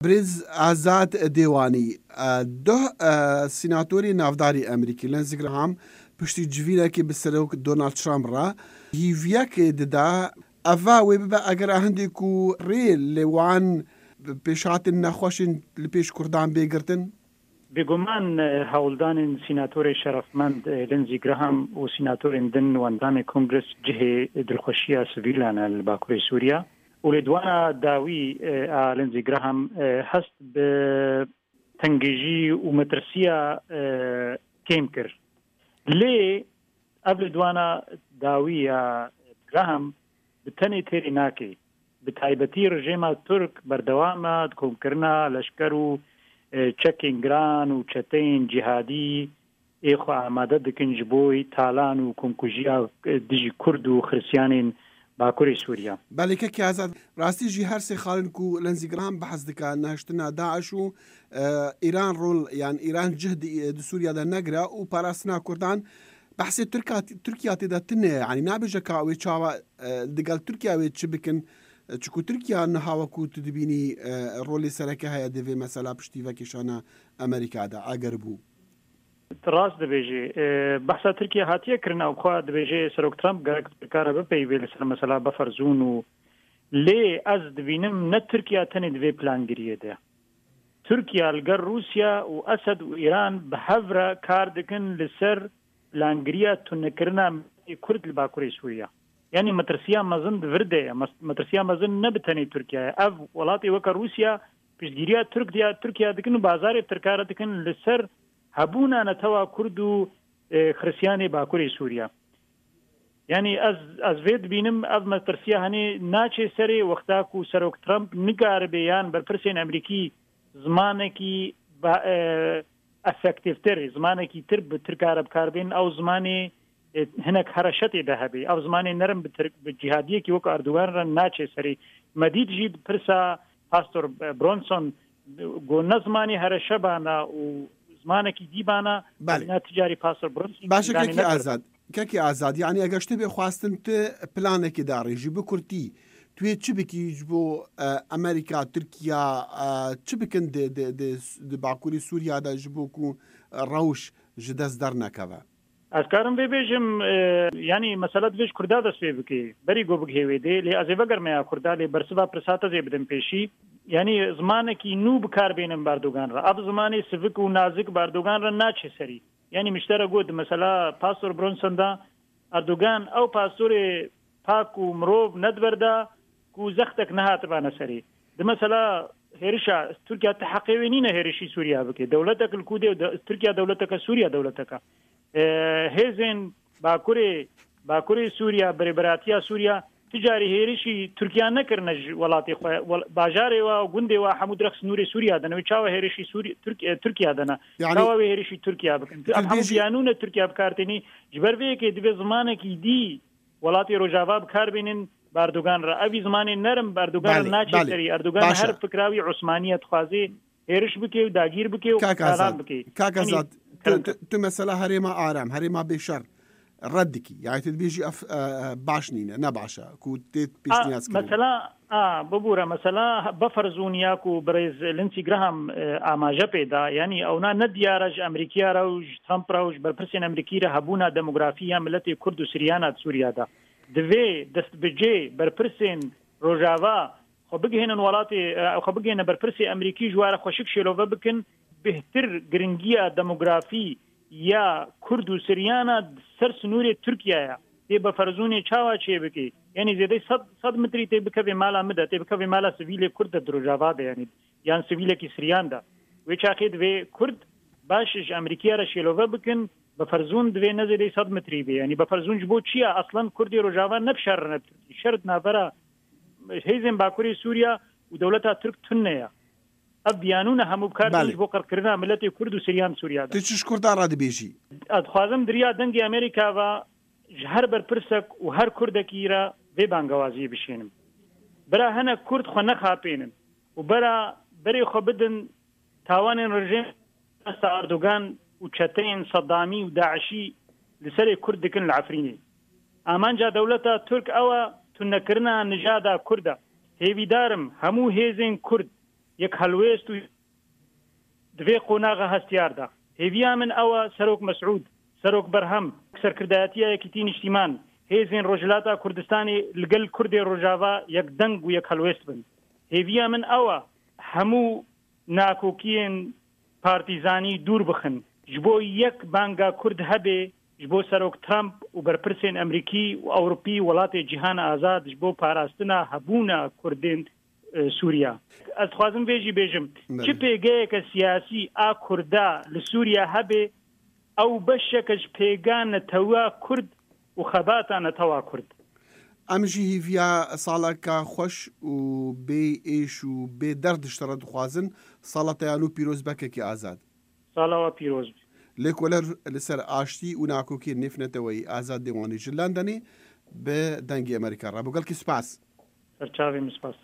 برز ئازاد دێوانی دو سیناتۆری ناوداری ئەمریکی لەنزی گراهام پشتی جوینێکی بەسەرەوە دۆنالد ترامپ ڕا هیڤیەکێ ددا ئەڤا وێ ببە ئەگەر هەندێک و ڕێ لێوان پێشهاتن نەخۆشین لە پێش کوردان بێگرتن بێگومان هەوڵدانên سیناتۆرê şerefmend لنزی گراهام و سیناتۆرên din wendamê کۆنگرس cihê dilxweşiya sivîlan li Bakurê Sûriya û lê dwana dawî a لنزی گراهام hest bi tengêjî û metirsiya kêm kir. Lê ev li dwana dawî ya گراهام bi tenê têrê nake. Bi taybetî rejêma Türk berdewama komkirina leşker û çekên giran û çeteyên cihadî ê xwe amade dikin ji bo talan û komkujiya dijî Kurd û Xristiyanên Bakurê Sûriya. Belêkekî azad rastî jî her sê xalin ku lenzî giran behs dike nehiştina Daeş û Îran rol yan Îran cih di Sûriya de negire û parastina Kurdan behsê Tirkiya tê de tune yanî nabêje ka wê çawa digel Tirkiya wê çi bikin çikû Tirkiya niha ku tu dibînî rolê sereke heye divê mesela piştîvekî şana Amerîka de eger bû. Rast dibêjê behsa Tirkiye hatiye kirina û xwe dibêjê Serok Trump gerek bikare bipeyvê li ser mesela Beferzûn û lê ez dibînim ne Tirkiya tenê divê plangiriyê de. Tirkiya li ger Rûsya û Esed û Îran bi hev re kar dikin li ser plangiriya tunekirina Kurd li Bakurê Sûriya. Yani metirsiya mezin vir de metirsiya mezin ne bi tenê Tirkiye ev welatê weka Rûsya piştgiriya Tirkiya dikin û bazarê tirkare dikin li ser hebûna netewa Kurd û Xristiyanê Bakurê Sûriya. Yani ez vê dibînim ev metirsiya henê naçê serê wexta ku Serok Trump nikaribe yan berpirsên Emerîkî zimanekî efektivtir zimanekî tir bi tirkare bikarbên ew zimanê hinek hereşetê de hebe ev zimanê nerim bi cihadiyekî wek Erdogan re naçê serê medîd jî pirsa Pastor Bronson got ne zimanê hereşe bana û زمانێکی دیبانە تجاری پاسۆر برنس باشە کەکی ئازاد یعنی ئەگەر شتێ بێ خواستن پلانێکی داڕێژی بکورتی توێ چ بکیش بۆ ئەمریکا تورکیا چ بکن باکووری سووریادا ji بۆ و ڕەوش ji dest dernekeve ئەسکارم vê bêjim yanî mesele divêj Kurda dest pê bike berî got bigihêvê dê lê ez ê vegermeya Kurda lê bersiva pirsata zê bidin pêşî yani zimanekî nû bikarbênin Erdogan re ev zimanê sivik û nazik Erdogan re naçe serî yani miştere got mesela Pastor Bronson da Erdogan ew pastorê pak û mirov nedberda ku zextek nehatibane serî di mesela hêrişa Tirkiya teheqê wê nîne hêrişî Sûriya bike dewletek li ku dê Tirkiya dewleteka Sûriya dewleteka hêzên Bakurê Sûriya berêberatiya Sûriya ticarî hêrişî Tirkiya nekirine ji welatê xwe bajarê wa gundê wa hemû direk snûrê Sûriya dene wê çawa hêrişî Tirkiya dene çawa wê hêrişî Tirkiya bikin hemû biyanûne Tirkiya bikartînî ji ber vê yekê divê zimanekî dî welatê Rojava bikarbênin Erdogan re evî zimanê nerim Erdogan naçê serî Erdogan her fikra wî Osmaniye dixwazê hêriş bike û dagîr bike û talan bike kakazad tu mesela herêma aram herêma bêşer reddikî yani tu dibêjî ev baş nîne ne baş e ku tê pêşniyaz kirin mesela bibûre mesela Beferzûn ya ku birêz Lindsey Graham amaje pêda yani ewna ne diyar ji Emerîkiya re û ji Trump re û ji berpirsên Emerîkî re hebûna demografîya milletê Kurd û Siriyana di Sûriya de divê destbicê berpirsên Rojava xwe bigihînin welatê xwe bigihîne berpirsê Emerîkî ji ware xweşik şêlove bikin bihtir giringiya demografî ya Kurd û Siriyana ser snûrê Tirkiyaya tê Beferzûnê çawa çê bike yani zêde 100 metrî tê bikevê mala min de tê bikevê mala sivîlê Kurd de di Rojava de yani yan sivîlekî Siriyan de wê çaxê divê Kurd baş ji Emerîkiya re şêlove bikin Beferzûn divê ne zêde 100 metrî bê yani Beferzûn ji bo çiya aslan Kurdê Rojava nepişerine şert navbera hêzên Bakurê Sûriya û dewleta Tirk tune ya ev biyanûne hemû bikardin ji bo qirkirina milletê Kurd û Siriyan Sûriya de tu çi ji Kurdan re dibêjî dixwazim diriya dengê Amerîka ve ji her berpirsek û her Kurdekî re vê bangewaziyê bişênim bira hinek Kurd xwe nexapênin û bera berê xwe bidin tawanên rejim Erdogan û çeteyên Seddamî û Daişî li serê Kurd dikin li Efrînê amanca dewleta Türk ew e tunekirina nijada Kurd e hêvîdarim hemû hêzên Kurd یەک هەلوێست و دوێ قۆناغە هەستیاردا هێویا من ئەوە سەرۆک مەسعود سەرۆک بەرهەم سەرکردایەتیە یەکیتی نیشتیمان هێزین ڕۆژهەڵاتا کوردستانی لەگەڵ کوردی ڕۆژاوا یەک دەنگ و یەک هەلوێست بن هێویا من ئەوە هەموو ناکۆکیên پارتیزانی دوور بخن ji bo yek banga Kurd hebe ji bo serok Trump û berpirsên Emerîkî û Ewropî welatê cîhana azad ji bo parastina hebûna Kurdên Sûriya. Ez dixwazim vê jî bêjim çi pêgeyeke siyasî a Kurda li Sûriya hebe ew beşeke ji pêgan netewa Kurd û xebata netewa Kurd. Em jî hêviya saleka xweş û bê êş û bê derd tiştera dixwazin sala te yan û pîrozbekekî azad. Salawa pîroz bî. Lêkoler li ser aştî û nakokiyên nêfneteweyî azad dêwanî ji Londonê bi dengê Amerîka re. Bo gelkî spas. Serçavê min spas.